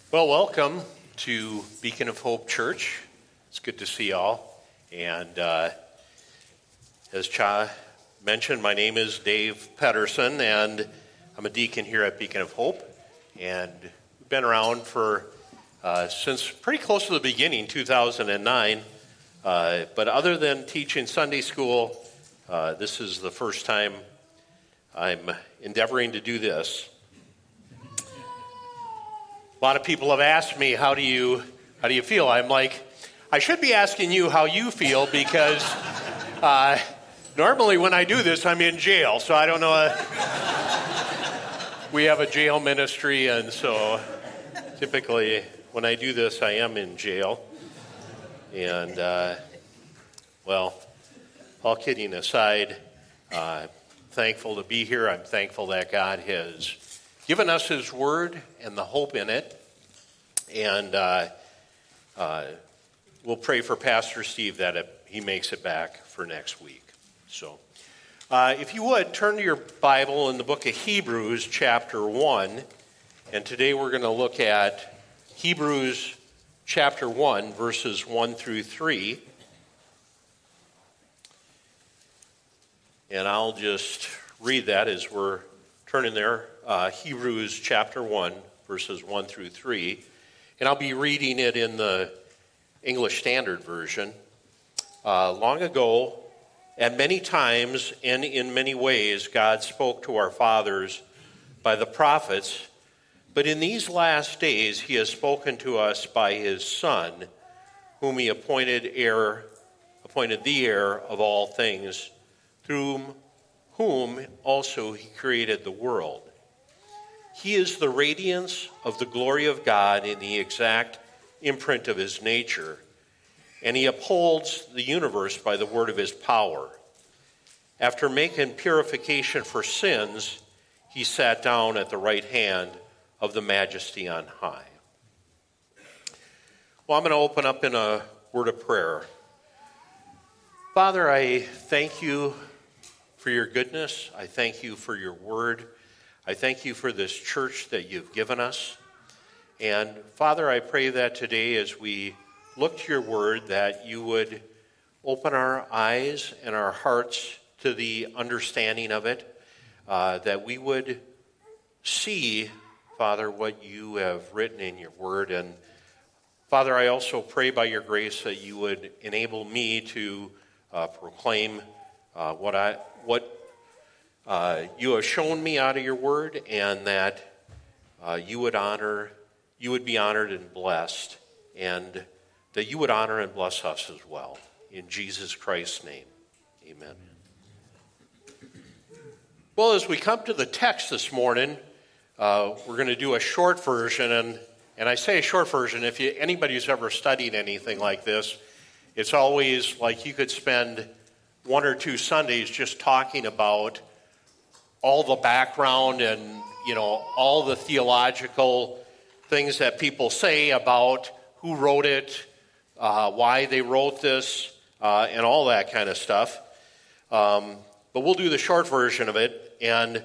Well, welcome to Beacon of Hope Church. It's good to see y'all. And as Cha mentioned, my name is Dave Pedersen, and I'm a deacon here at Beacon of Hope. And we've been around for since pretty close to the beginning, 2009. But other than teaching Sunday school, this is the first time I'm endeavoring to do this. A lot of people have asked me, how do you feel? I'm like, I should be asking you how you feel because normally when I do this, I'm in jail. So I don't know. We have a jail ministry, and so typically when I do this, I am in jail. And, well, all kidding aside, thankful to be here. I'm thankful that God has given us His Word and the hope in it. And we'll pray for Pastor Steve that he makes it back for next week. So if you would, turn to your Bible in the book of Hebrews chapter 1. And today we're going to look at Hebrews chapter 1, verses 1 through 3. And I'll just read that as we're turning there. Hebrews chapter 1, verses 1 through 3. And I'll be reading it in the English Standard Version. Long ago, at many times and in many ways, God spoke to our fathers by the prophets. But in these last days, He has spoken to us by His Son, whom He appointed the heir of all things, through whom also He created the world. He is the radiance of the glory of God in the exact imprint of His nature, and He upholds the universe by the word of His power. After making purification for sins, He sat down at the right hand of the Majesty on high. Well, I'm going to open up in a word of prayer. Father, I thank You for Your goodness. I thank You for Your word. I thank You for this church that You've given us. And Father, I pray that today as we look to Your word, that You would open our eyes and our hearts to the understanding of it, that we would see, Father, what You have written in Your word. And Father, I also pray by Your grace that You would enable me to proclaim what You have shown me out of Your word, and that You would be honored and blessed, and that You would honor and bless us as well. In Jesus Christ's name, amen. Well, as we come to the text this morning, we're going to do a short version, and I say a short version, if anybody who's ever studied anything like this, it's always like you could spend one or two Sundays just talking about all the background and, all the theological things that people say about who wrote it, why they wrote this, and all that kind of stuff. But we'll do the short version of it, and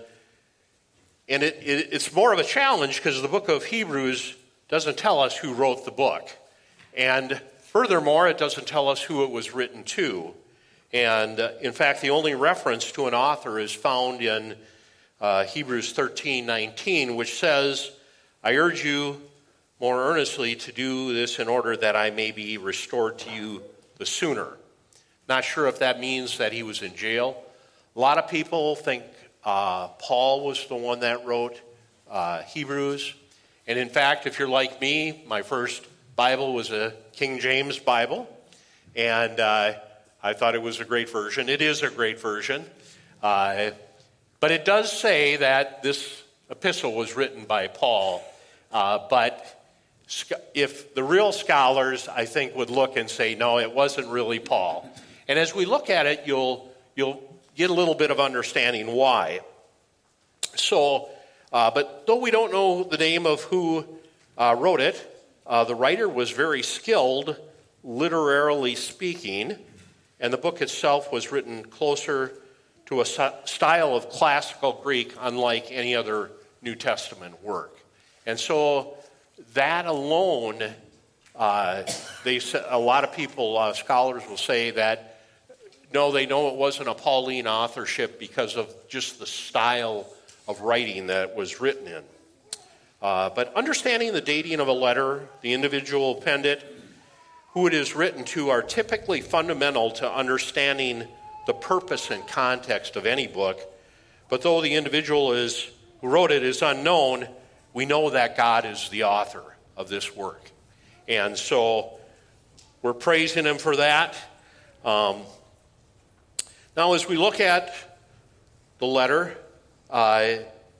it's more of a challenge because the book of Hebrews doesn't tell us who wrote the book. And furthermore, it doesn't tell us who it was written to. And in fact, the only reference to an author is found in Hebrews 13:19, which says, I urge you more earnestly to do this in order that I may be restored to you the sooner. Not sure if that means that he was in jail. A lot of people think Paul was the one that wrote Hebrews. And in fact, if you're like me, my first Bible was a King James Bible. And I thought it was a great version. It is a great version. But it does say that this epistle was written by Paul. But if the real scholars, I think, would look and say, no, it wasn't really Paul. And as we look at it, you'll get a little bit of understanding why. So, but though we don't know the name of who wrote it, the writer was very skilled, literarily speaking, and the book itself was written closer to a style of classical Greek, unlike any other New Testament work. And so that alone, a lot of people, scholars will say that, no, they know it wasn't a Pauline authorship because of just the style of writing that it was written in. But understanding the dating of a letter, the individual who penned it, who it is written to, are typically fundamental to understanding the purpose and context of any book. But though the individual who wrote it is unknown, we know that God is the author of this work. And so we're praising him for that. Now, as we look at the letter, a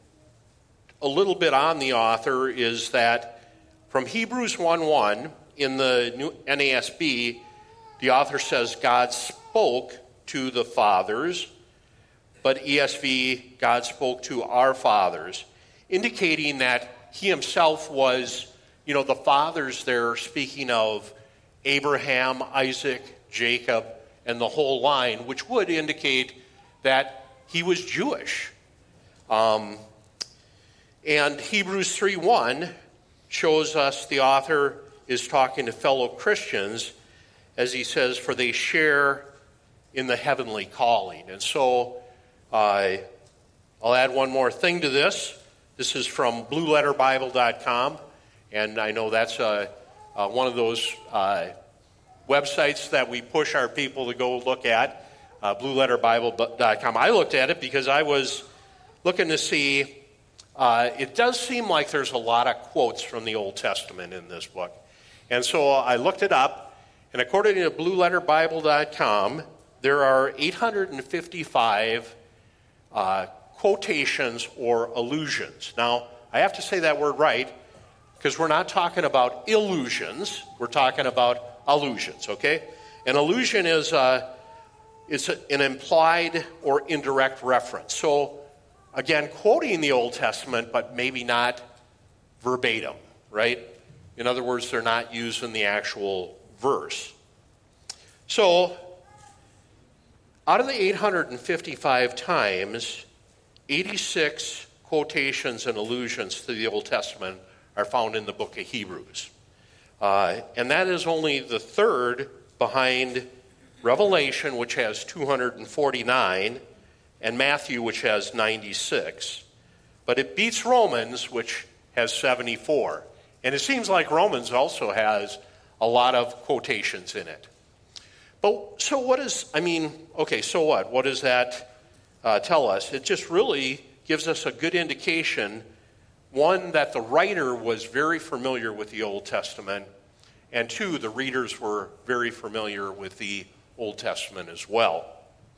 little bit on the author is that from Hebrews 1:1 in the new NASB, the author says God spoke to the fathers, but ESV, God spoke to our fathers, indicating that he himself was, the fathers there, speaking of Abraham, Isaac, Jacob, and the whole line, which would indicate that he was Jewish. And Hebrews 3:1 shows us the author is talking to fellow Christians as he says, for they share in the heavenly calling. And so I'll add one more thing to this. This is from blueletterbible.com, and I know that's one of those websites that we push our people to go look at, blueletterbible.com. I looked at it because I was looking to see, it does seem like there's a lot of quotes from the Old Testament in this book. And so I looked it up, and according to blueletterbible.com, there are 855 quotations or allusions. Now, I have to say that word right, because we're not talking about illusions, we're talking about allusions, okay? An allusion is it's an implied or indirect reference. So, again, quoting the Old Testament, but maybe not verbatim, right? In other words, they're not using the actual verse. So, out of the 855 times, 86 quotations and allusions to the Old Testament are found in the book of Hebrews. And that is only the third behind Revelation, which has 249, and Matthew, which has 96. But it beats Romans, which has 74. And it seems like Romans also has a lot of quotations in it. But so what is, so what? What does that tell us? It just really gives us a good indication, one, that the writer was very familiar with the Old Testament, and two, the readers were very familiar with the Old Testament as well.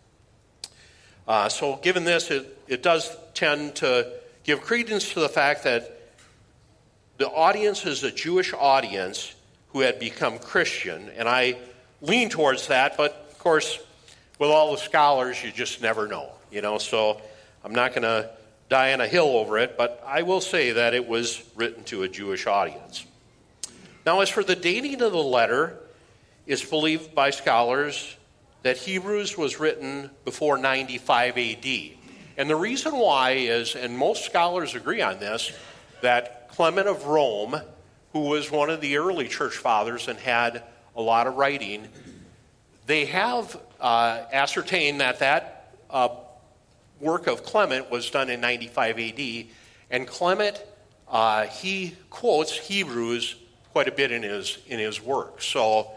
So given this, it does tend to give credence to the fact that the audience is a Jewish audience who had become Christian, and I lean towards that, but of course, with all the scholars, you just never know, so I'm not going to die on a hill over it, but I will say that it was written to a Jewish audience. Now, as for the dating of the letter, it's believed by scholars that Hebrews was written before 95 AD. And the reason why is, and most scholars agree on this, that Clement of Rome, who was one of the early church fathers and had a lot of writing, they have ascertained that work of Clement was done in 95 AD, and Clement, he quotes Hebrews quite a bit in his work. So,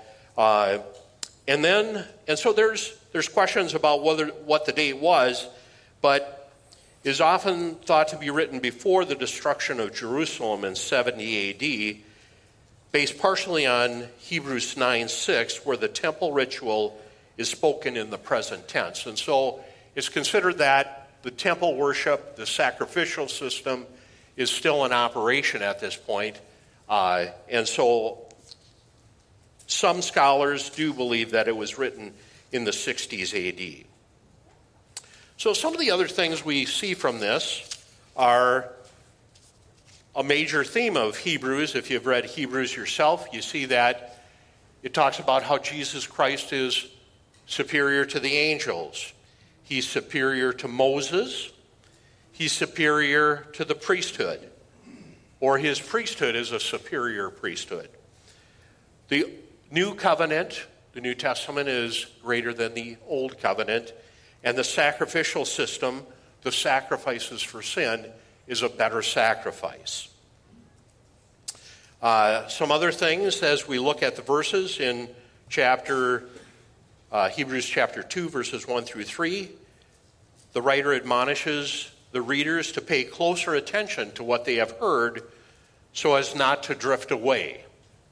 so there's questions about what the date was, but is often thought to be written before the destruction of Jerusalem in 70 AD, based partially on Hebrews 9:6, where the temple ritual is spoken in the present tense. And so it's considered that the temple worship, the sacrificial system, is still in operation at this point. And so some scholars do believe that it was written in the 60s AD. So some of the other things we see from this are a major theme of Hebrews. If you've read Hebrews yourself, you see that it talks about how Jesus Christ is superior to the angels. He's superior to Moses. He's superior to the priesthood. or his priesthood is a superior priesthood. The New Covenant, the New Testament, is greater than the Old Covenant, and the sacrificial system, the sacrifices for sin, is a better sacrifice. Some other things as we look at the verses in Hebrews chapter 2, verses 1 through 3, the writer admonishes the readers to pay closer attention to what they have heard so as not to drift away.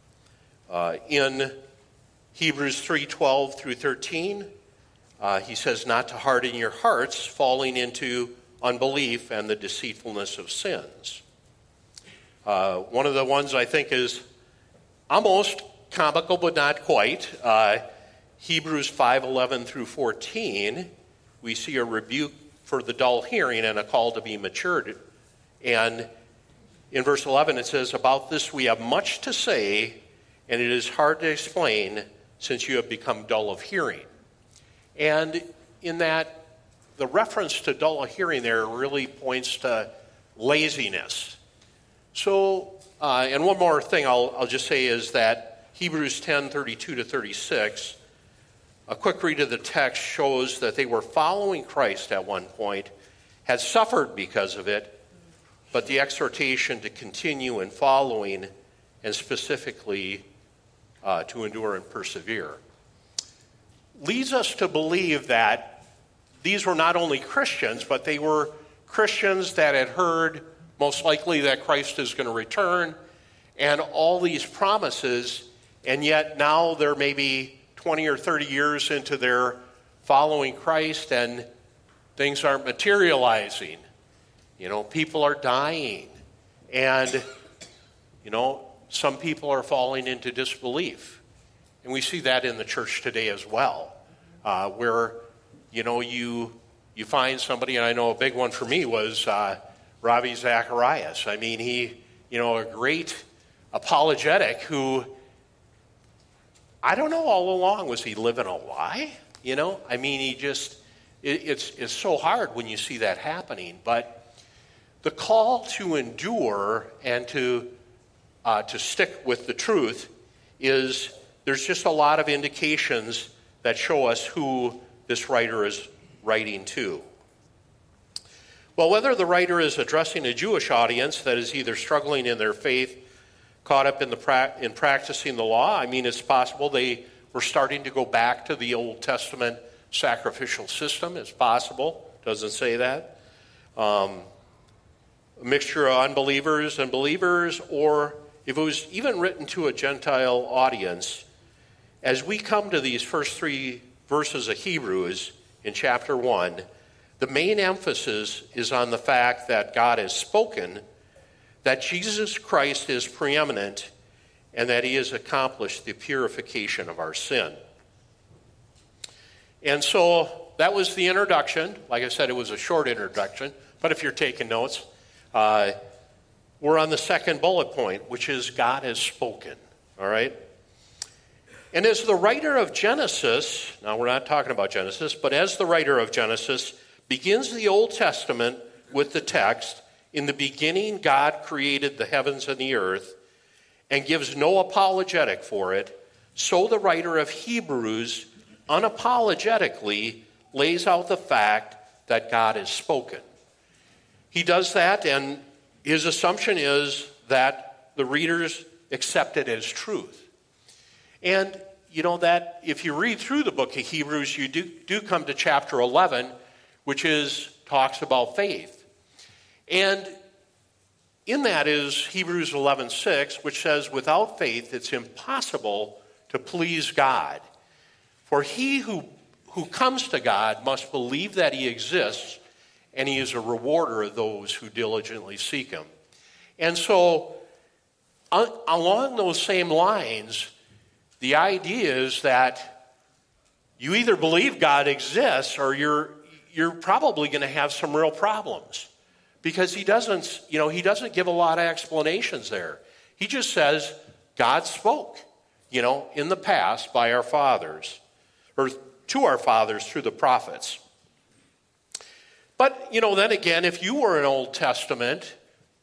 In Hebrews 3:12 through 13, he says not to harden your hearts, falling into unbelief and the deceitfulness of sins. One of the ones I think is almost comical, but not quite. Hebrews 5:11 through 14, we see a rebuke for the dull hearing and a call to be matured. And in verse 11 it says, about this we have much to say, and it is hard to explain since you have become dull of hearing. And in that, the reference to dull of hearing there really points to laziness. So, and one more thing I'll just say is that Hebrews 10:32 to 36, a quick read of the text shows that they were following Christ at one point, had suffered because of it, but the exhortation to continue in following, and specifically to endure and persevere, leads us to believe that these were not only Christians, but they were Christians that had heard most likely that Christ is going to return and all these promises, and yet now they're maybe 20 or 30 years into their following Christ and things aren't materializing. People are dying, and, some people are falling into disbelief. And we see that in the church today as well, where, you find somebody, and I know a big one for me was Ravi Zacharias. I mean, he, a great apologetic who, I don't know, all along, was he living a lie? I mean, he just, it's so hard when you see that happening. But the call to endure and to stick with the truth is, there's just a lot of indications that show us who this writer is writing to. Well, whether the writer is addressing a Jewish audience that is either struggling in their faith, caught up in practicing the law, I mean, it's possible they were starting to go back to the Old Testament sacrificial system. It's possible. Doesn't say that. A mixture of unbelievers and believers, or if it was even written to a Gentile audience, as we come to these first 3 verses of Hebrews in chapter 1, the main emphasis is on the fact that God has spoken, that Jesus Christ is preeminent, and that he has accomplished the purification of our sin. And so that was the introduction. Like I said, it was a short introduction, but if you're taking notes, we're on the second bullet point, which is God has spoken, all right? And as the writer of Genesis, now we're not talking about Genesis, but as the writer of Genesis begins the Old Testament with the text, in the beginning God created the heavens and the earth, and gives no apologetic for it, so the writer of Hebrews unapologetically lays out the fact that God has spoken. He does that, and his assumption is that the readers accept it as truth. And that if you read through the book of Hebrews, you do come to chapter 11, which talks about faith. And in that is Hebrews 11:6, which says, without faith it's impossible to please God. For he who comes to God must believe that he exists, and he is a rewarder of those who diligently seek him. And so, along those same lines, the idea is that you either believe God exists, or you're probably going to have some real problems, because he doesn't give a lot of explanations there. He just says God spoke, in the past by our fathers, or to our fathers through the prophets. But, then again, if you were an Old Testament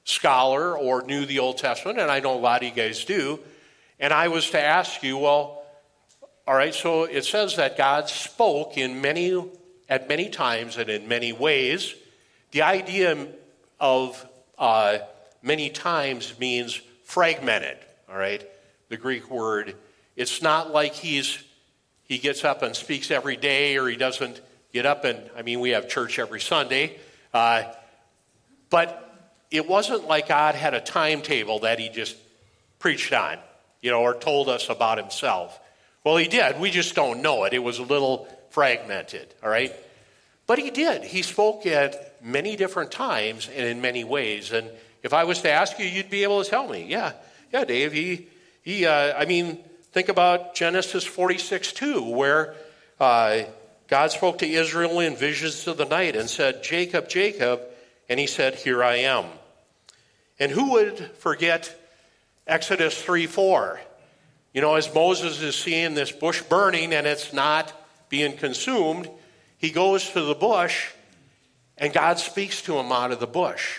scholar or knew the Old Testament, and I know a lot of you guys do, and I was to ask you, well, all right, so it says that God spoke at many times and in many ways. The idea of many times means fragmented, all right? The Greek word, it's not like he gets up and speaks every day, or he doesn't get up and, we have church every Sunday, but it wasn't like God had a timetable that he just preached on, or told us about himself. Well, he did. We just don't know it. It was a little fragmented, all right? But he did. He spoke at many different times and in many ways. And if I was to ask you, you'd be able to tell me. Yeah, Dave. Think about Genesis 46:2, where God spoke to Israel in visions of the night and said, "Jacob, Jacob," and he said, "Here I am." And who would forget Exodus 3:4? As Moses is seeing this bush burning and it's not being consumed, he goes to the bush and God speaks to him out of the bush.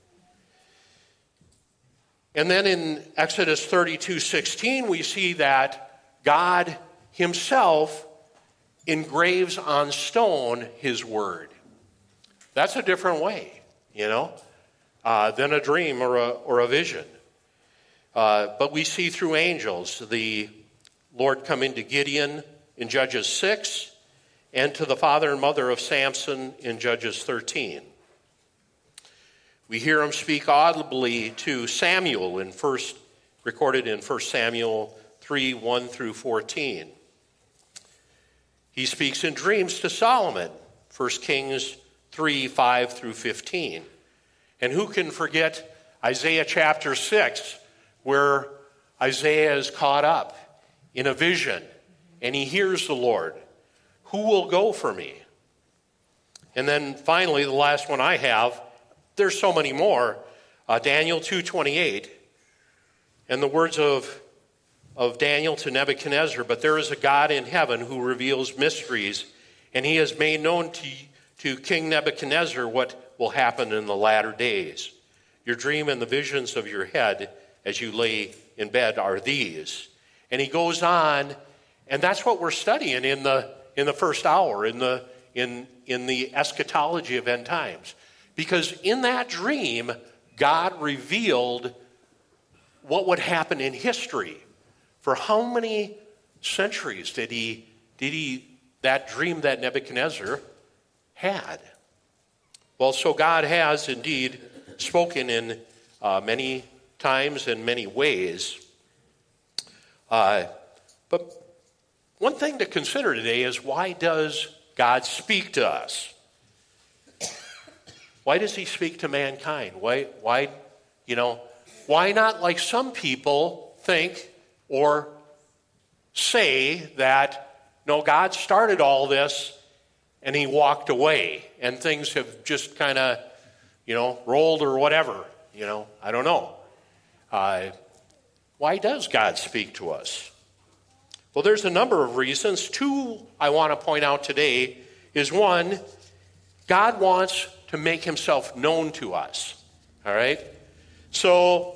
And then in Exodus 32:16, we see that God himself engraves on stone his word. That's a different way, than a dream or a vision. But we see through angels the Lord coming to Gideon in Judges 6 and to the father and mother of Samson in Judges 13. We hear him speak audibly to Samuel recorded in 1 Samuel 3:1 through 14. He speaks in dreams to Solomon, 1 Kings 3:5 through 15. And who can forget Isaiah chapter 6, where Isaiah is caught up in a vision and he hears the Lord. Who will go for me? And then finally, the last one I have, there's so many more, Daniel 2:28. And the words of Daniel to Nebuchadnezzar, "But there is a God in heaven who reveals mysteries, and he has made known to King Nebuchadnezzar what will happen in the latter days. Your dream and the visions of your head as you lay in bed are these." And he goes on, and that's what we're studying in the first hour, in the eschatology of end times. Because in that dream, God revealed what would happen in history. For how many centuries did that dream that Nebuchadnezzar had? Well, so God has indeed spoken in many times and many ways. But one thing to consider today is, why does God speak to us? Why does he speak to mankind? Why not, like some people think or say, that, no, God started all this and he walked away and things have just kind of, rolled or whatever, I don't know. Why does God speak to us? Well, there's a number of reasons. Two I want to point out today is, one, God wants to make himself known to us. All right? So,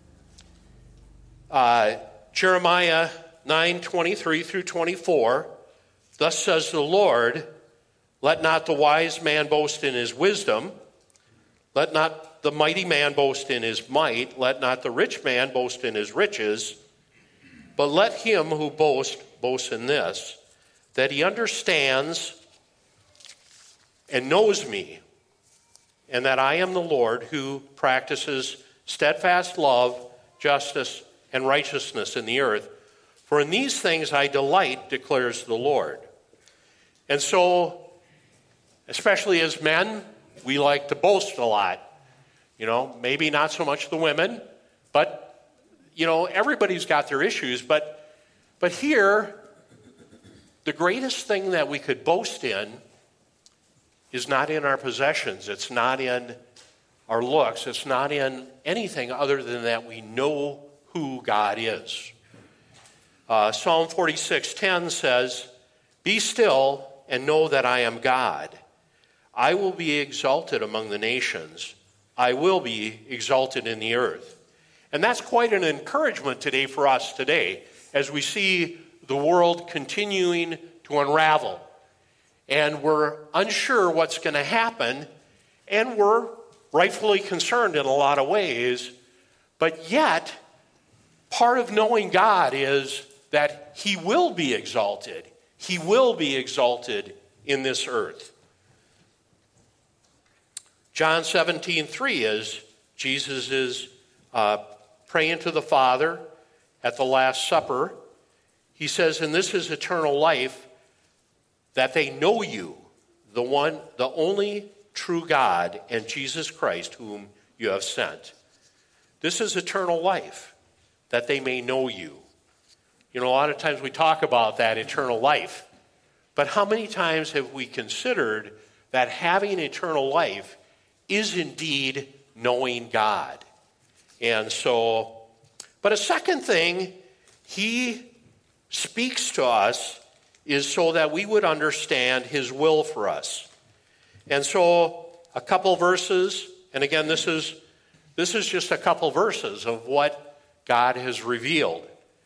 Jeremiah 9:23 through 24, "Thus says the Lord, let not the wise man boast in his wisdom, let not the mighty man boast in his might, let not the rich man boast in his riches, but let him who boast in this, that he understands and knows me, and that I am the Lord who practices steadfast love, justice, and righteousness in the earth. For in these things I delight, declares the Lord." And so, especially as men, we like to boast a lot. Maybe not so much the women, but, everybody's got their issues. But here, the greatest thing that we could boast in is not in our possessions. It's not in our looks. It's not in anything other than that we know who God is. Psalm 46:10 says, "Be still and know that I am God. I will be exalted among the nations. I will be exalted in the earth. And that's quite an encouragement today for us today, as we see the world continuing to unravel. And we're unsure what's going to happen, and we're rightfully concerned in a lot of ways. But yet, part of knowing God is that he will be exalted. He will be exalted in this earth. John 17:3 is Jesus is praying to the Father at the Last Supper. He says, and this is eternal life, that they know you, the only true God, and Jesus Christ, whom you have sent. This is eternal life, that they may know you. You know, a lot of times we talk about that eternal life, but how many times have we considered that having eternal life is indeed knowing God? And so, but a second thing he speaks to us is so that we would understand his will for us. And so, a couple verses, and again, this is just a couple verses of what God has revealed.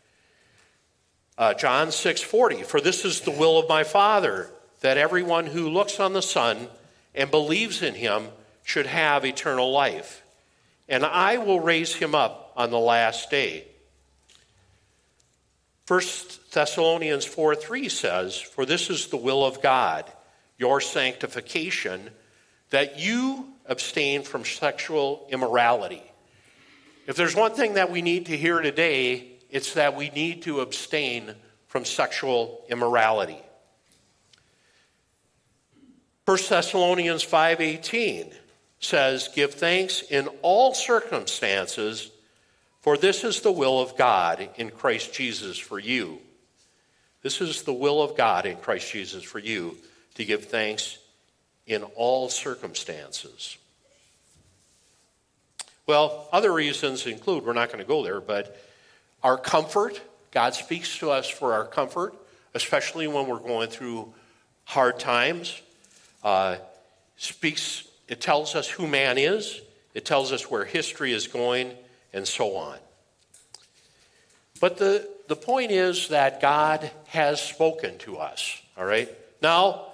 John 6:40, for this is the will of my Father, that everyone who looks on the Son and believes in him should have eternal life, and I will raise him up on the last day. 1 Thessalonians 4:3 says, for this is the will of God, your sanctification, that you abstain from sexual immorality. If there's one thing that we need to hear today, it's that we need to abstain from sexual immorality. 1 Thessalonians 5:18 says, give thanks in all circumstances, for this is the will of God in Christ Jesus for you. This is the will of God in Christ Jesus for you, to give thanks in all circumstances. Well, other reasons include, we're not going to go there, but our comfort. God speaks to us for our comfort, especially when we're going through hard times. It tells us who man is. It tells us where history is going, and so on. But the point is that God has spoken to us, all right? Now,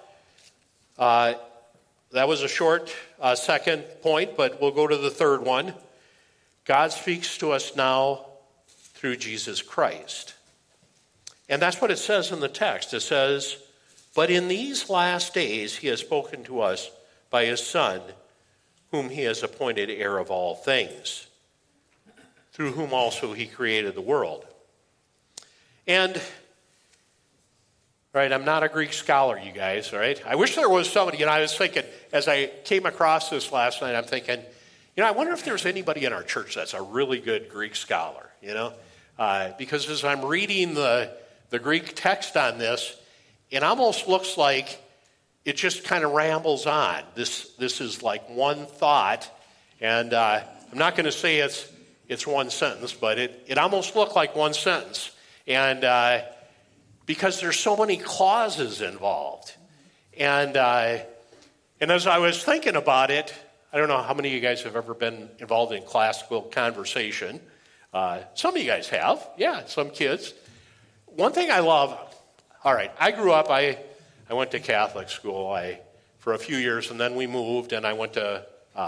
that was a short second point, but we'll go to the third one. God speaks to us now through Jesus Christ. And that's what it says in the text. It says, but in these last days he has spoken to us by his Son, whom he has appointed heir of all things, through whom also he created the world. And, right, I'm not a Greek scholar, you guys, all right? I wish there was somebody, I was thinking, as I came across this last night, I'm thinking, I wonder if there's anybody in our church that's a really good Greek scholar, because as I'm reading the Greek text on this, it almost looks like it just kind of rambles on. This is like one thought, and I'm not going to say it's one sentence, but it almost looked like one sentence. And because there's so many clauses involved. And as I was thinking about it, I don't know how many of you guys have ever been involved in classical conversation. Some of you guys have. Yeah, some kids. One thing I love, all right, I grew up, I went to Catholic school for a few years, and then we moved, and I went to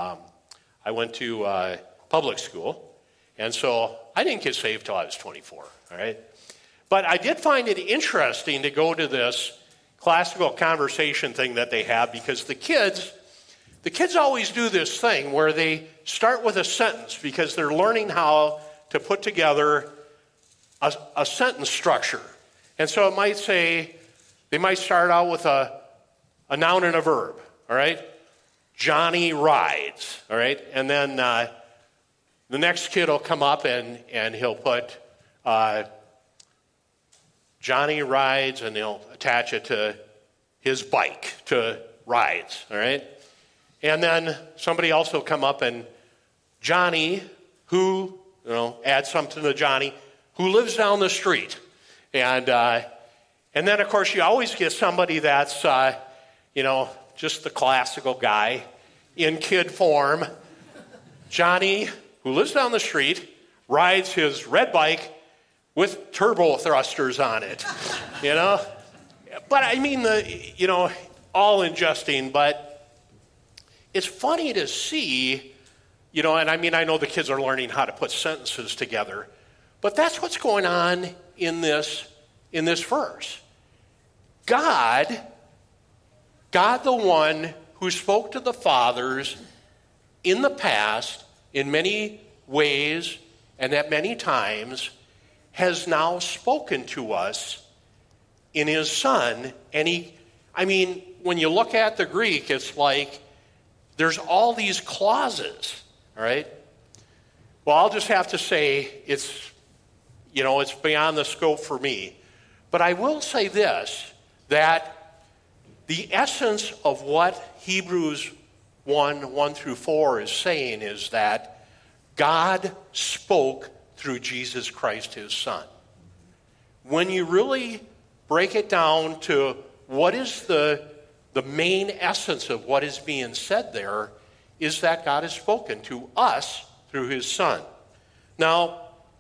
public school. And so I didn't get saved till I was 24, all right? But I did find it interesting to go to this classical conversation thing that they have, because the kids always do this thing where they start with a sentence because they're learning how to put together a sentence structure. And so it might say, they might start out with a noun and a verb, all right? Johnny rides, all right? And then the next kid will come up and he'll put Johnny rides, and they'll attach it to his bike, to rides, all right? And then somebody else will come up and Johnny, who, add something to Johnny, who lives down the street. And then, of course, you always get somebody that's, just the classical guy in kid form. Johnny, who lives down the street, rides his red bike with turbo thrusters on it, you know? But I mean, all in jesting, but it's funny to see, and I mean, I know the kids are learning how to put sentences together, but that's what's going on in this verse. God the one who spoke to the fathers in the past in many ways and at many times, has now spoken to us in his Son. And when you look at the Greek, it's like there's all these clauses, all right? Well, I'll just have to say it's beyond the scope for me. But I will say this, that the essence of what Hebrews 1 through 4 is saying is that God spoke through Jesus Christ, his Son. When you really break it down to what is the main essence of what is being said there, is that God has spoken to us through his Son. Now,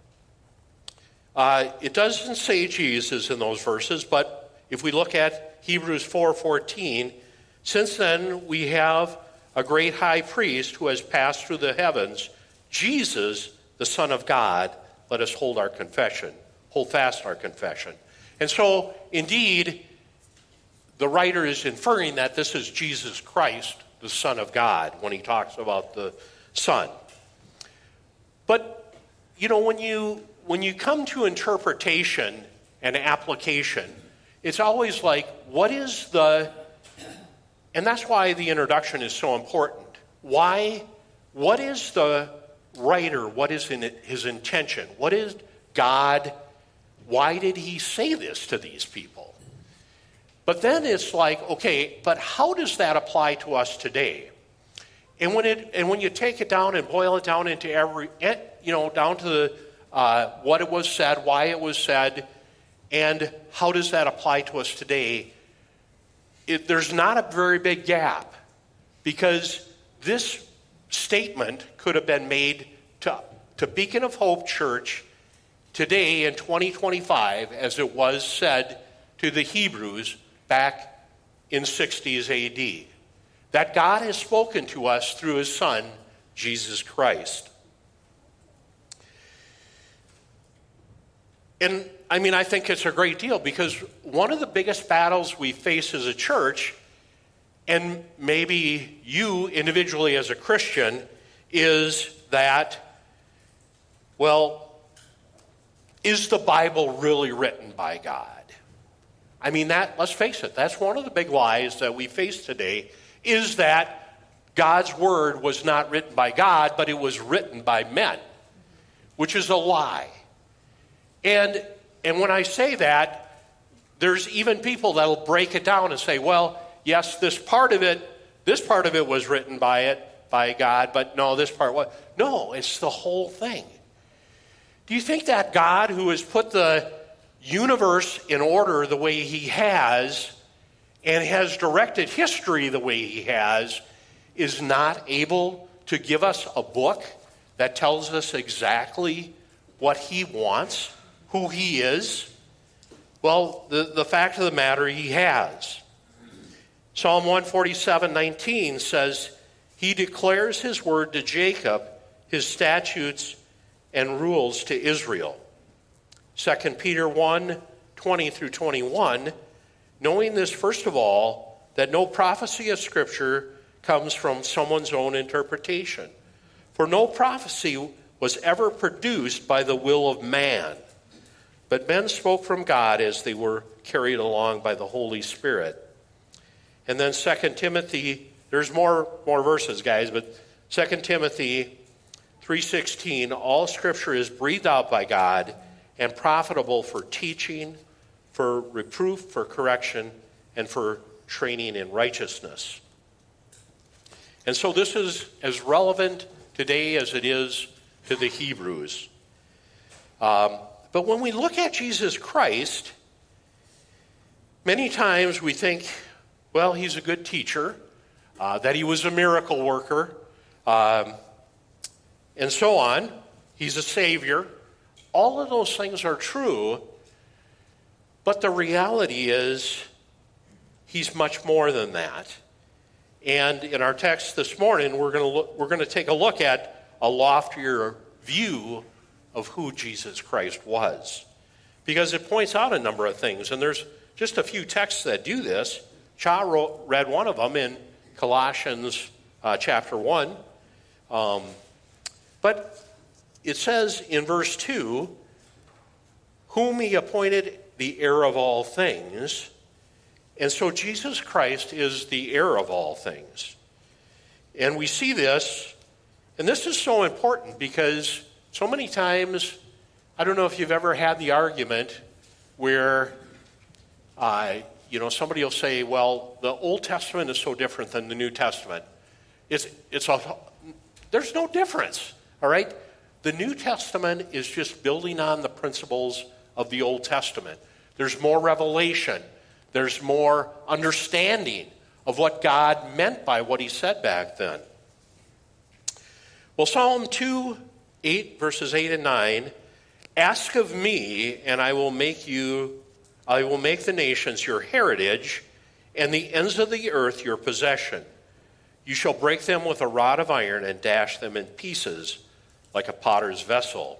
it doesn't say Jesus in those verses, but if we look at Hebrews 4:14, since then we have a great high priest who has passed through the heavens, Jesus, the Son of God, let us hold fast our confession. And so, indeed, the writer is inferring that this is Jesus Christ, the Son of God, when he talks about the Son. But, when you come to interpretation and application, it's always like, and that's why the introduction is so important. What is the writer, what is his intention? What is God, why did he say this to these people? But then it's like, okay, but how does that apply to us today? And when you take it down and boil it down into down to what it was said, why it was said, and how does that apply to us today, there's not a very big gap, because this statement could have been made to Beacon of Hope Church today in 2025 as it was said to the Hebrews back in 60s AD. That God has spoken to us through his Son, Jesus Christ. And I think it's a great deal, because one of the biggest battles we face as a church, and maybe you individually as a Christian, is that, is the Bible really written by God? Let's face it, that's one of the big lies that we face today, is that God's word was not written by God, but it was written by men, which is a lie. And when I say that, there's even people that'll break it down and say, well, yes, this part of it was written by God, but no, this part was. No, it's the whole thing. Do you think that God, who has put the universe in order the way he has, and has directed history the way he has, is not able to give us a book that tells us exactly what he wants, who he is? Well, the fact of the matter, he has. Psalm 147:19 says, he declares his word to Jacob, his statutes and rules to Israel. 2 Peter 1:20 through 21, knowing this, first of all, that no prophecy of Scripture comes from someone's own interpretation. For no prophecy was ever produced by the will of man, but men spoke from God as they were carried along by the Holy Spirit. And then 2 Timothy, there's more verses, guys, but 2 Timothy 3:16, all Scripture is breathed out by God and profitable for teaching, for reproof, for correction, and for training in righteousness. And so this is as relevant today as it is to the Hebrews. But when we look at Jesus Christ, many times we think, well, he's a good teacher, that he was a miracle worker, and so on. He's a Savior. All of those things are true, but the reality is he's much more than that. And in our text this morning, we're going to take a look at a loftier view of who Jesus Christ was, because it points out a number of things, and there's just a few texts that do this. Cha read one of them in Colossians chapter 1. But it says in verse 2, whom he appointed the heir of all things. And so Jesus Christ is the heir of all things. And we see this, and this is so important because so many times, I don't know if you've ever had the argument where somebody will say, well, the Old Testament is so different than the New Testament. There's no difference, all right? The New Testament is just building on the principles of the Old Testament. There's more revelation. There's more understanding of what God meant by what he said back then. Well, Psalm 2:8, verses 8 and 9, ask of me, and I will make the nations your heritage, and the ends of the earth your possession. You shall break them with a rod of iron and dash them in pieces like a potter's vessel.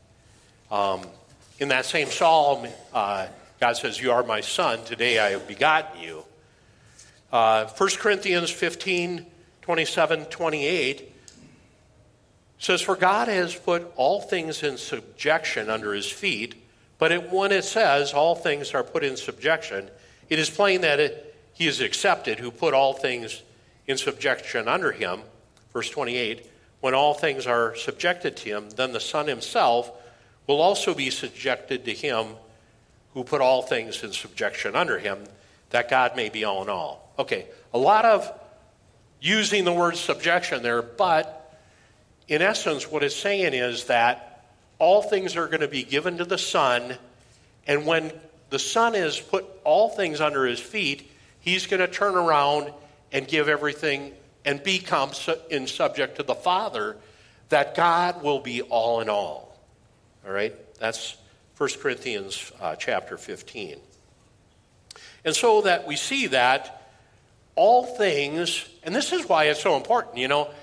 In that same psalm, God says, you are my son, today I have begotten you. 1 Corinthians 15, 27, 28 says, for God has put all things in subjection under his feet, but when it says all things are put in subjection, it is plain that he is accepted who put all things in subjection under him. Verse 28, when all things are subjected to him, then the Son himself will also be subjected to him who put all things in subjection under him, that God may be all in all. Okay, a lot of using the word subjection there, but in essence what it's saying is that all things are going to be given to the Son, and when the Son has put all things under his feet, he's going to turn around and give everything and become in subject to the Father, that God will be all in all. All right? That's 1 Corinthians chapter 15. And so that we see that all things, and this is why it's so important,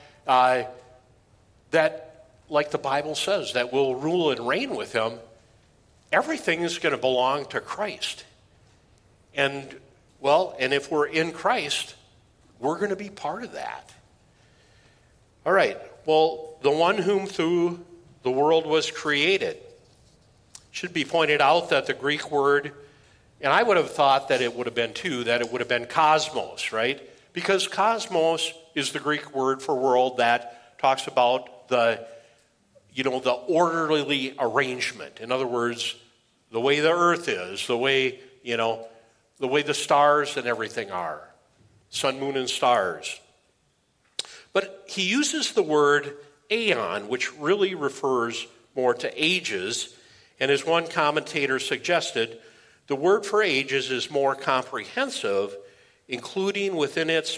that, like the Bible says, that we'll rule and reign with him. Everything is going to belong to Christ. And if we're in Christ, we're going to be part of that. All right. Well, the one whom through the world was created. Should be pointed out that the Greek word, and I would have thought that it would have been too, that it would have been cosmos, right? Because cosmos is the Greek word for world that talks about the orderly arrangement. In other words, the way the earth is, the way the stars and everything are. Sun, moon, and stars. But he uses the word aeon, which really refers more to ages. And as one commentator suggested, the word for ages is more comprehensive, including within it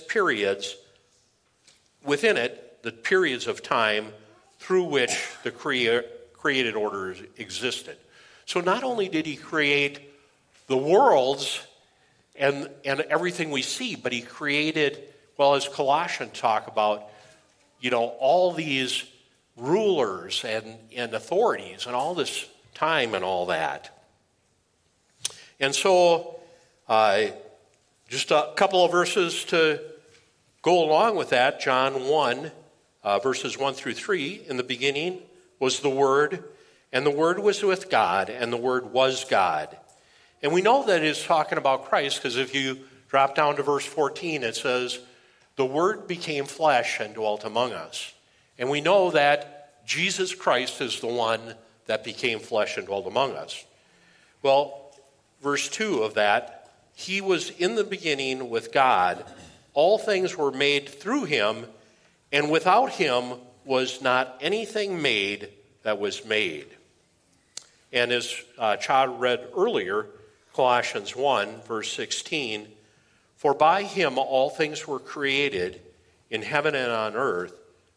the periods of time through which the created order existed. So not only did he create the worlds and everything we see, but he created, as Colossians talk about, all these rulers and authorities and all this time and all that. And so just a couple of verses to go along with that. John 1, verses 1 through 3. In the beginning was the Word, and the Word was with God, and the Word was God. And we know that it's talking about Christ, because if you drop down to verse 14, it says, the Word became flesh and dwelt among us. And we know that Jesus Christ is the one that became flesh and dwelt among us. Well, verse 2 of that, he was in the beginning with God. All things were made through him, and without him was not anything made that was made. And as Chad read earlier, Colossians 1, verse 16, for by him all things were created in heaven and on earth,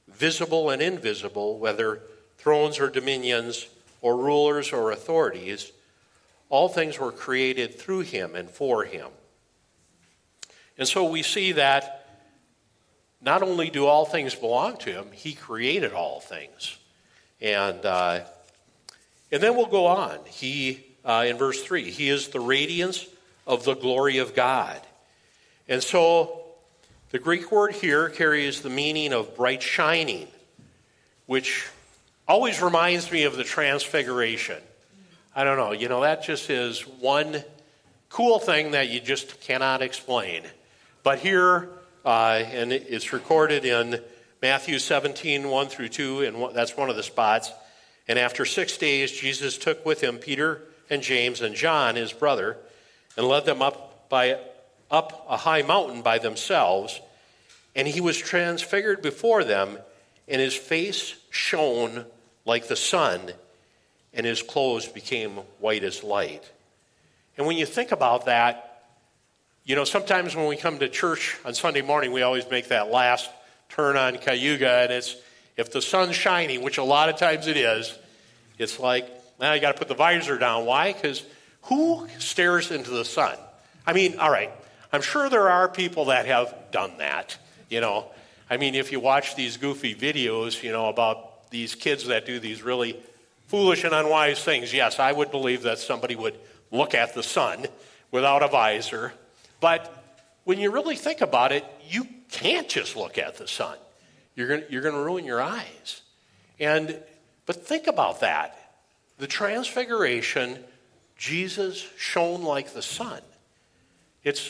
visible and invisible, whether thrones or dominions or rulers or authorities, all things were created through him and for him. And so we see that not only do all things belong to him, he created all things. And then we'll go on. He, in verse 3, he is the radiance of the glory of God. And so the Greek word here carries the meaning of bright shining, which always reminds me of the Transfiguration. I don't know, that just is one cool thing that you just cannot explain. But here, and it's recorded in Matthew 17, 1 through 2, and that's one of the spots. And after 6 days, Jesus took with him Peter and James and John, his brother, and led them up a high mountain by themselves. And he was transfigured before them, and his face shone like the sun, and his clothes became white as light. And when you think about that, sometimes when we come to church on Sunday morning, we always make that last turn on Cayuga, and it's, if the sun's shining, which a lot of times it is, it's like, now you got to put the visor down. Why? Because who stares into the sun? I mean, all right, I'm sure there are people that have done that, I mean, if you watch these goofy videos, about these kids that do these really foolish and unwise things, yes, I would believe that somebody would look at the sun without a visor. But when you really think about it, you can't just look at the sun. You're going to ruin your eyes. But think about that. The Transfiguration, Jesus shone like the sun. It's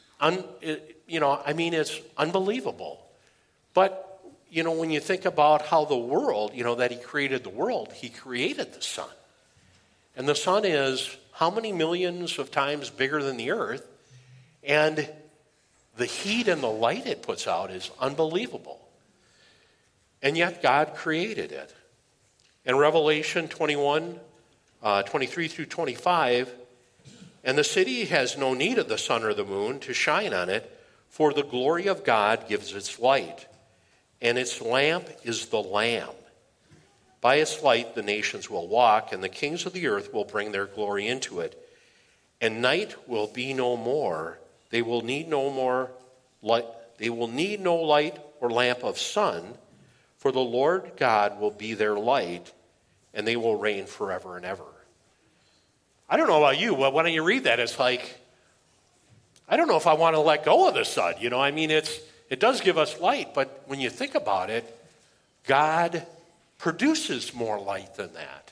unbelievable. But when you think about how the world, that he created the world, he created the sun. And the sun is how many millions of times bigger than the earth? And the heat and the light it puts out is unbelievable. And yet God created it. In Revelation 21, 23 through 25, and the city has no need of the sun or the moon to shine on it, for the glory of God gives its light, and its lamp is the Lamb. By its light the nations will walk, and the kings of the earth will bring their glory into it. And night will be no more. They will need no light or lamp of sun, for the Lord God will be their light, and they will reign forever and ever. I don't know about you, but when you read that, it's like, I don't know if I want to let go of the sun. It does give us light, but when you think about it, God produces more light than that.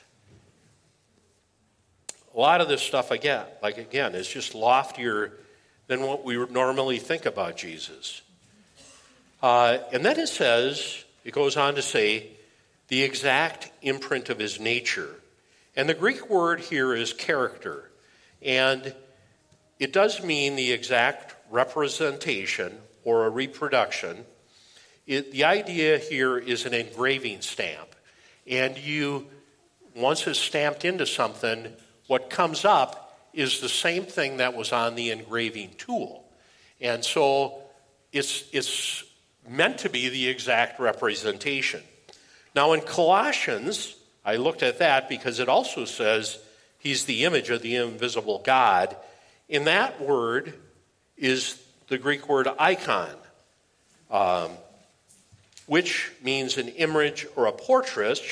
A lot of this stuff, again, is just loftier than what we normally think about Jesus. And then it goes on to say, the exact imprint of his nature. And the Greek word here is character. And it does mean the exact representation or a reproduction. The idea here is an engraving stamp. And once it's stamped into something, what comes up is the same thing that was on the engraving tool. And so it's meant to be the exact representation. Now in Colossians, I looked at that because it also says he's the image of the invisible God. In that word is the Greek word icon, which means an image or a portrait,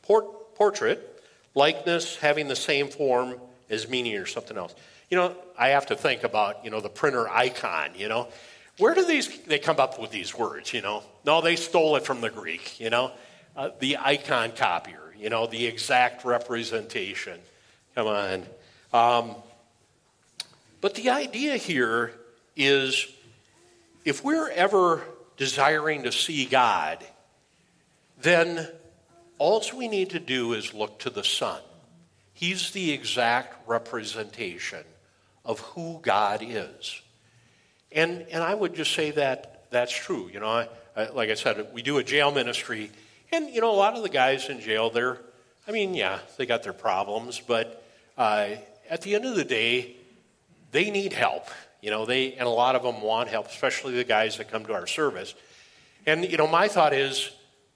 likeness, having the same form as meaning or something else. I have to think about, the printer icon, Where do they come up with these words, No, they stole it from the Greek, the icon copier, the exact representation. Come on. But the idea here is if we're ever desiring to see God, then all we need to do is look to the sun. He's the exact representation of who God is. And I would just say that that's true. Like I said, we do a jail ministry, and, a lot of the guys in jail, they got their problems, but at the end of the day, they need help. And a lot of them want help, especially the guys that come to our service. And, my thought is,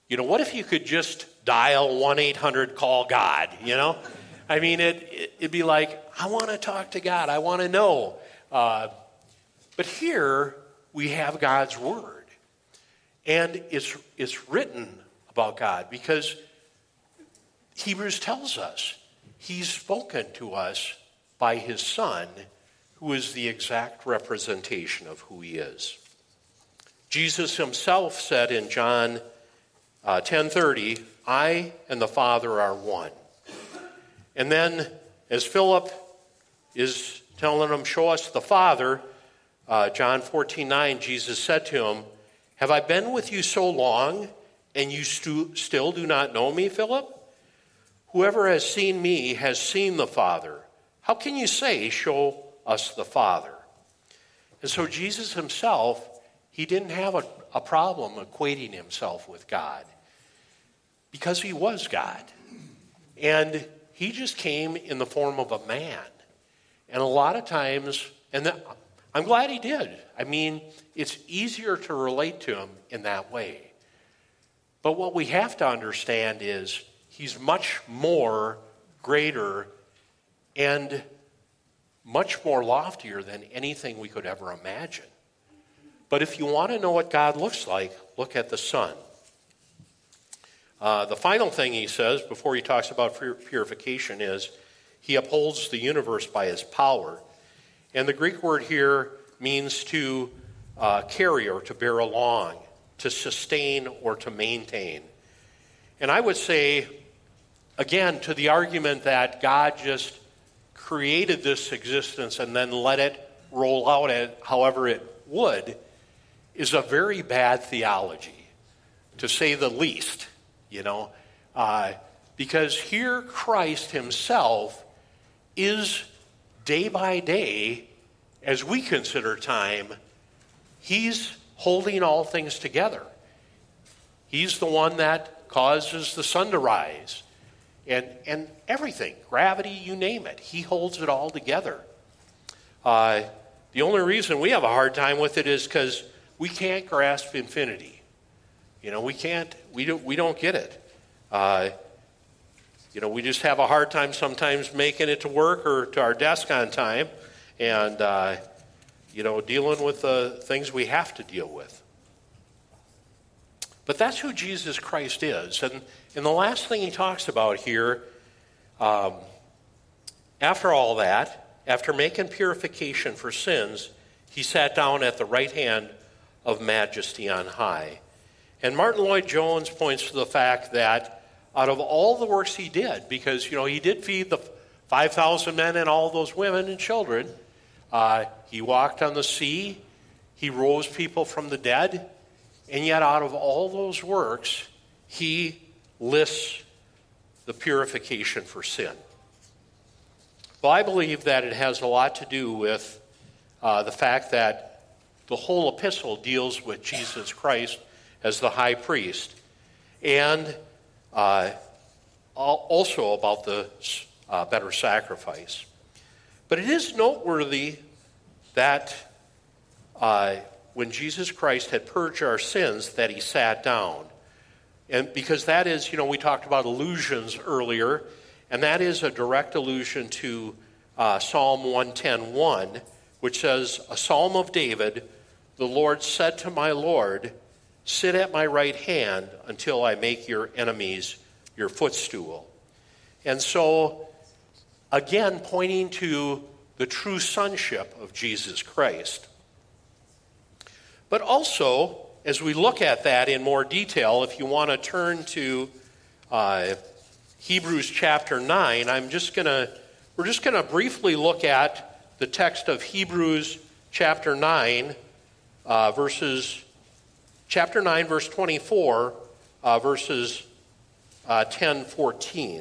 what if you could just dial 1-800-CALL-GOD, I mean, it'd be like, I want to talk to God. I want to know. But here we have God's Word. And it's written about God because Hebrews tells us He's spoken to us by His Son, who is the exact representation of who He is. Jesus Himself said in John 10:30, I and the Father are one. And then as Philip is telling him, show us the Father, John 14:9, Jesus said to him, have I been with you so long, and you still do not know me, Philip? Whoever has seen me has seen the Father. How can you say, show us the Father? And so Jesus Himself, He didn't have a problem equating Himself with God because He was God. And He just came in the form of a man. And a lot of times, I'm glad He did. I mean, it's easier to relate to Him in that way. But what we have to understand is He's much more greater and much more loftier than anything we could ever imagine. But if you want to know what God looks like, look at the Son. The final thing He says before He talks about purification is He upholds the universe by His power. And the Greek word here means to carry or to bear along, to sustain or to maintain. And I would say, again, to the argument that God just created this existence and then let it roll out however it would, is a very bad theology, to say the least, because here Christ Himself is day by day, as we consider time, He's holding all things together. He's the one that causes the sun to rise and everything, gravity, you name it. He holds it all together. The only reason we have a hard time with it is because we can't grasp infinity. We don't get it. We just have a hard time sometimes making it to work or to our desk on time and, dealing with the things we have to deal with. But that's who Jesus Christ is. And the last thing He talks about here, after all that, after making purification for sins, He sat down at the right hand of Majesty on high. And Martin Lloyd-Jones points to the fact that out of all the works He did, because, He did feed the 5,000 men and all those women and children, He walked on the sea, He rose people from the dead, and yet out of all those works, He lists the purification for sin. Well, I believe that it has a lot to do with the fact that the whole epistle deals with Jesus Christ as the high priest, and also about the better sacrifice. But it is noteworthy that when Jesus Christ had purged our sins, that He sat down. And because that is, we talked about allusions earlier, and that is a direct allusion to Psalm 110:1, which says, a psalm of David, the Lord said to my Lord, sit at my right hand until I make your enemies your footstool. And so, again, pointing to the true sonship of Jesus Christ. But also, as we look at that in more detail, if you want to turn to Hebrews chapter 9, we're just going to briefly look at the text of Hebrews chapter 9, chapter 9, verse 24, verses 10-14.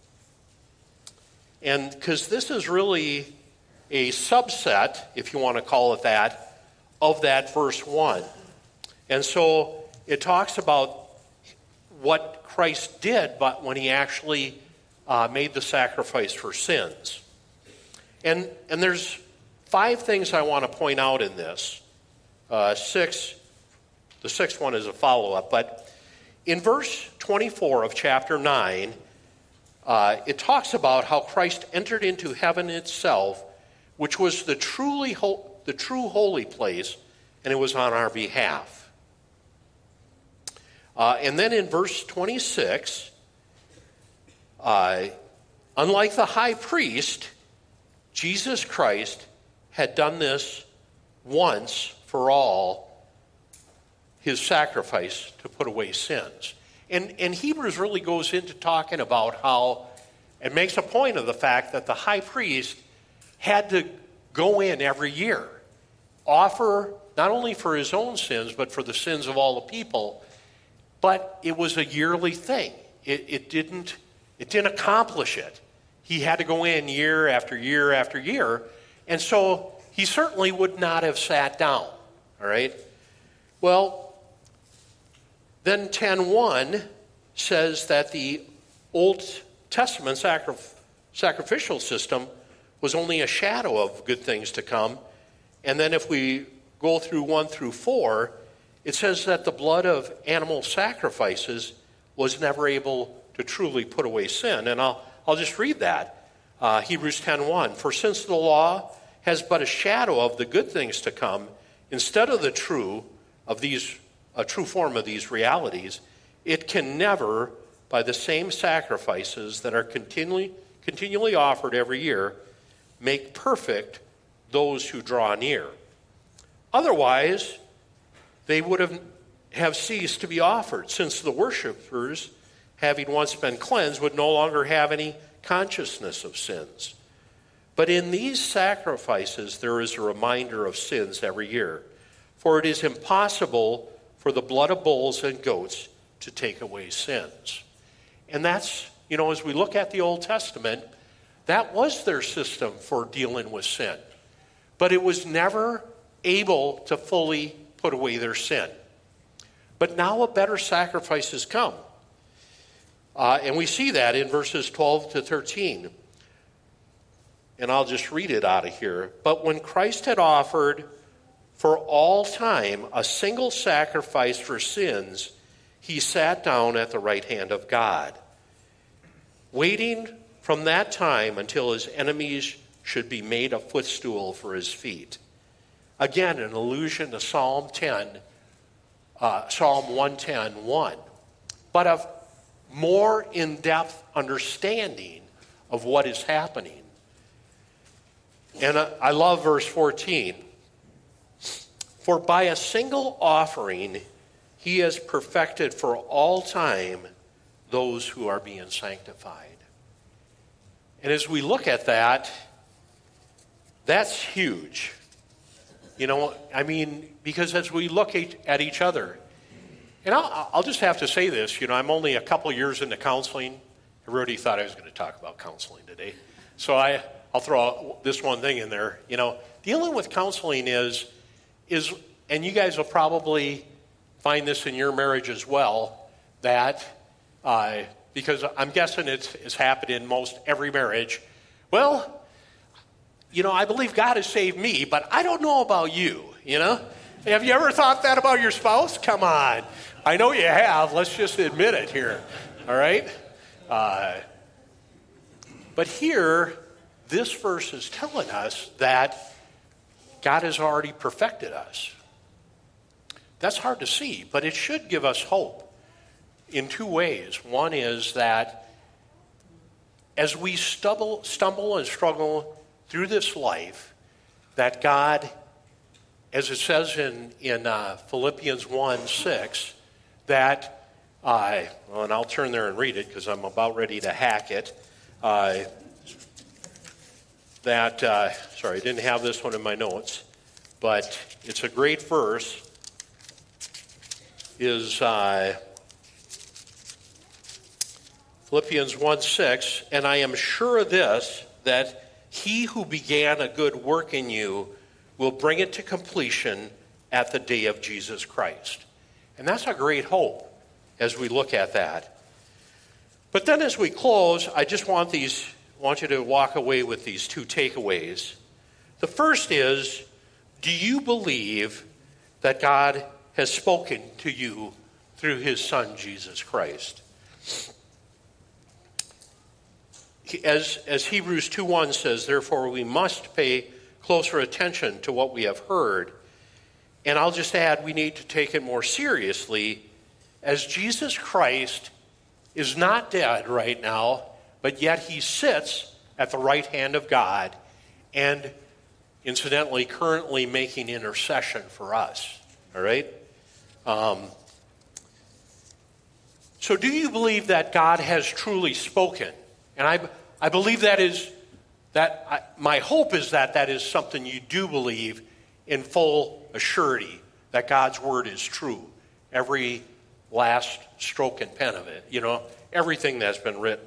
And because this is really a subset, if you want to call it that, of that verse 1. And so it talks about what Christ did, but when He actually made the sacrifice for sins. And there's 5 things I want to point out in this. The sixth one is a follow-up. But In verse 24 of chapter 9, it talks about how Christ entered into heaven itself, which was the true holy place, and it was on our behalf. And then in verse 26, unlike the high priest, Jesus Christ had done this once for all, his sacrifice to put away sins. And Hebrews really goes into talking about how it makes a point of the fact that the high priest had to go in every year, offer not only for his own sins, but for the sins of all the people. But it was a yearly thing. It didn't accomplish it. He had to go in year after year after year. And so he certainly would not have sat down. All right? Well, then 10:1 says that the Old Testament sacrificial system was only a shadow of good things to come. And then if we go through 1 through 4, it says that the blood of animal sacrifices was never able to truly put away sin. And I'll just read that. Hebrews 10:1. For since the law has but a shadow of the good things to come, instead of a true form of these realities, it can never, by the same sacrifices that are continually offered every year, make perfect those who draw near. Otherwise, they would have ceased to be offered, since the worshipers, having once been cleansed, would no longer have any consciousness of sins. But in these sacrifices, there is a reminder of sins every year. For it is impossible for the blood of bulls and goats to take away sins. And that's, as we look at the Old Testament, that was their system for dealing with sin. But it was never able to fully put away their sin. But now a better sacrifice has come. And we see that in verses 12 to 13. And I'll just read it out of here. But when Christ had offered for all time a single sacrifice for sins, he sat down at the right hand of God, waiting from that time until his enemies should be made a footstool for his feet. Again, an allusion to Psalm 110:1, but of more in-depth understanding of what is happening. And I love verse 14. For by a single offering, he has perfected for all time those who are being sanctified. And as we look at that, that's huge. Because as we look at each other, and I'll just have to say this, I'm only a couple years into counseling. Everybody thought I was going to talk about counseling today. So I'll throw this one thing in there. Dealing with counseling is, and you guys will probably find this in your marriage as well, that, because I'm guessing it's happened in most every marriage. Well, I believe God has saved me, but I don't know about you, Have you ever thought that about your spouse? Come on. I know you have. Let's just admit it here. All right? But here, this verse is telling us that God has already perfected us. That's hard to see, but it should give us hope in two ways. One is that as we stumble and struggle through this life, that God, as it says in Philippians 1:6, that, and I'll turn there and read it because I'm about ready to hack it, sorry, I didn't have this one in my notes, but it's a great verse, is Philippians 1:6, and I am sure of this, that he who began a good work in you will bring it to completion at the day of Jesus Christ. And that's a great hope as we look at that. But then as we close, I just want you to walk away with these two takeaways. The first is, do you believe that God has spoken to you through his Son, Jesus Christ. As Hebrews 2:1 says, therefore we must pay closer attention to what we have heard. And I'll just add, we need to take it more seriously, as Jesus Christ is not dead right now, but yet he sits at the right hand of God and, incidentally, currently making intercession for us. All right? So do you believe that God has truly spoken? And I believe my hope is that is something you do believe in full assurity, that God's word is true. Every last stroke and pen of it, everything that's been written.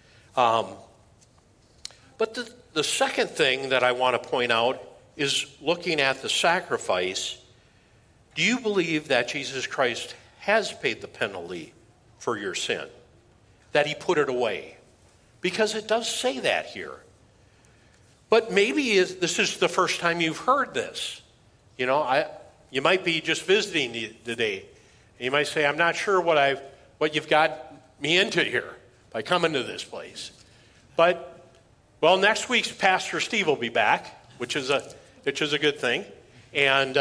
But the second thing that I want to point out is looking at the sacrifice. Do you believe that Jesus Christ has paid the penalty for your sin? That he put it away? Because it does say that here. But maybe this is the first time you've heard this. You might be just visiting today. And you might say, I'm not sure what you've got me into here by coming to this place. But, well, next week Pastor Steve will be back, which is a good thing. And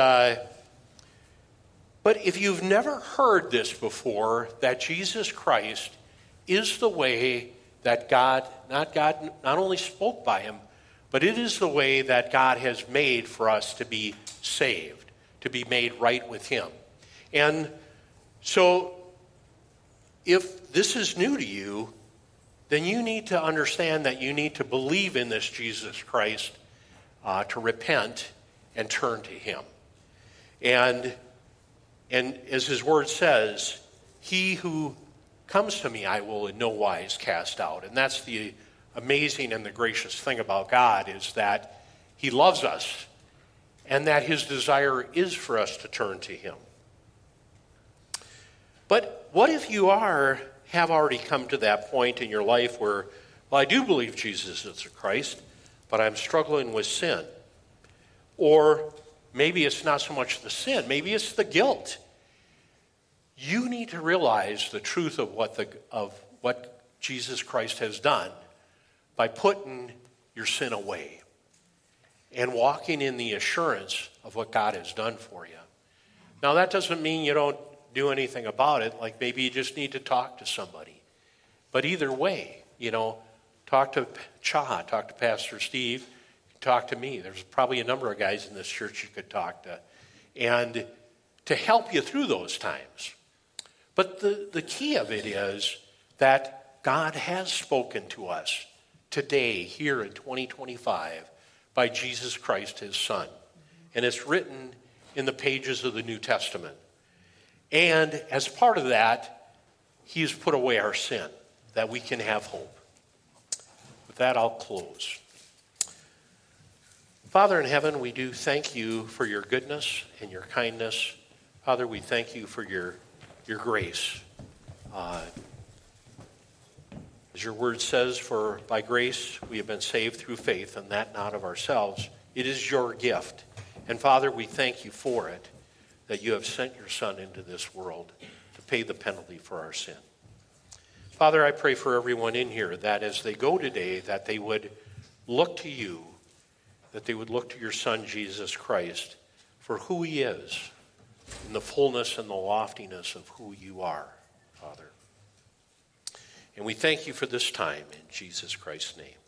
but if you've never heard this before, that Jesus Christ is the way that God not only spoke by him, but it is the way that God has made for us to be saved, to be made right with him. And so if this is new to you, then you need to understand that you need to believe in this Jesus Christ, to repent and turn to him. And as his word says, he who comes to me, I will in no wise cast out. And that's the amazing and the gracious thing about God, is that he loves us and that his desire is for us to turn to him. But what if you have already come to that point in your life where, well, I do believe Jesus is the Christ, but I'm struggling with sin? Or maybe it's not so much the sin, maybe it's the guilt. You need to realize the truth of what Jesus Christ has done by putting your sin away and walking in the assurance of what God has done for you. Now, that doesn't mean you don't do anything about it, like maybe you just need to talk to somebody. But either way, talk to Cha, talk to Pastor Steve, talk to me. There's probably a number of guys in this church you could talk to, and to help you through those times. But the key of it is that God has spoken to us today, here in 2025, by Jesus Christ, his Son. And it's written in the pages of the New Testament. And as part of that, he has put away our sin, that we can have hope. With that, I'll close. Father in heaven, we do thank you for your goodness and your kindness. Father, we thank you for your grace. As your word says, for by grace we have been saved through faith, and that not of ourselves. It is your gift. And Father, we thank you for it, that you have sent your Son into this world to pay the penalty for our sin. Father, I pray for everyone in here that as they go today, that they would look to you, that they would look to your Son, Jesus Christ, for who he is, in the fullness and the loftiness of who you are, Father. And we thank you for this time in Jesus Christ's name.